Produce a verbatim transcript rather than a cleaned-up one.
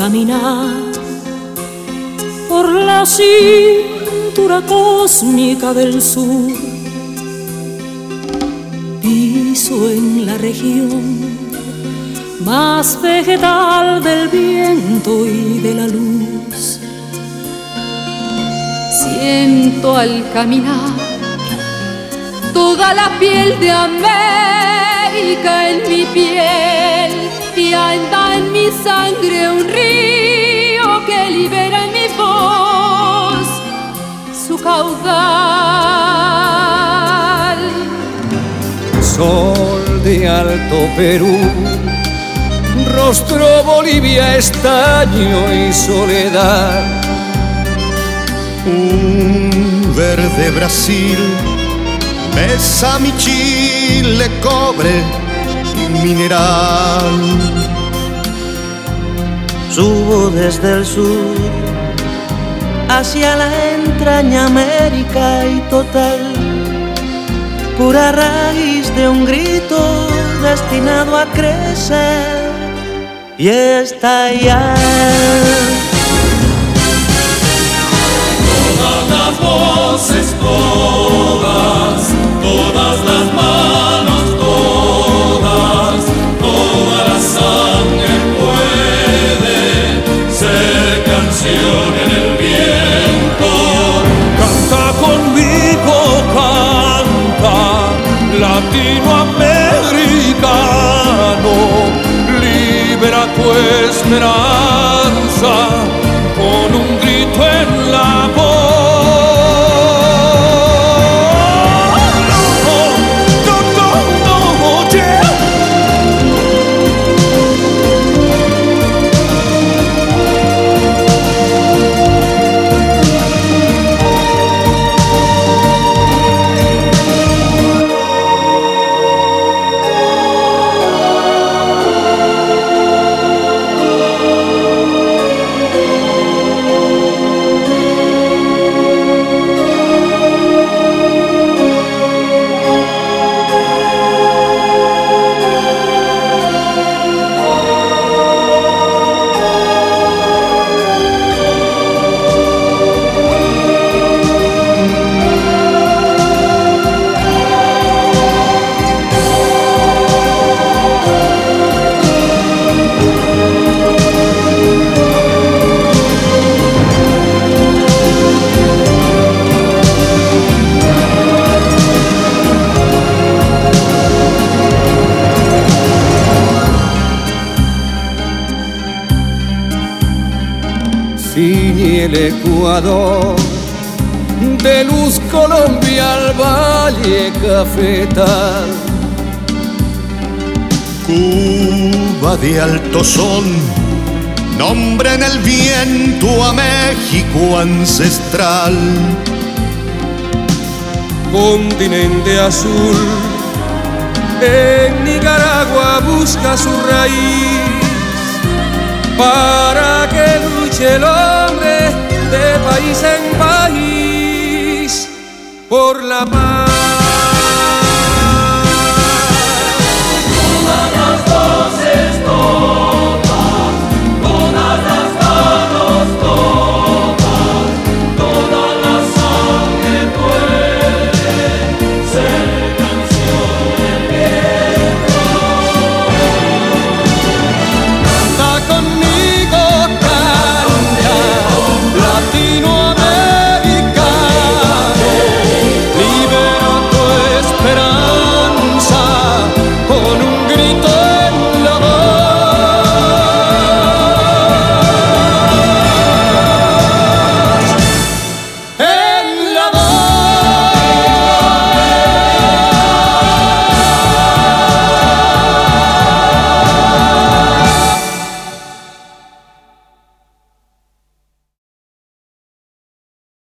caminar por la cintura cósmica del sur. Piso en la región más vegetal del viento y de la luz. Siento al caminar toda la piel de América en mi piel, y anda en mi sangre un río que libera en mi voz su caudal. Sol de Alto Perú, rostro Bolivia, estaño y soledad. Un verde Brasil besa mi Chile, cobre y mineral. Subo desde el sur hacia la entraña América y total, pura raíz de un grito destinado a crecer y estallar. Todas las voces, todas, todas las manos, todas, toda la sangre puede ser canción en el viento. Canta conmigo, canta, latinoamericano, libera tu esperanza con un grito en la voz. Ciñe el Ecuador, de luz Colombia al valle cafetal. Cuba de alto son, nombre en el viento a México ancestral. Continente azul, en Nicaragua busca su raíz, para que luche el hombre de país en país por la paz.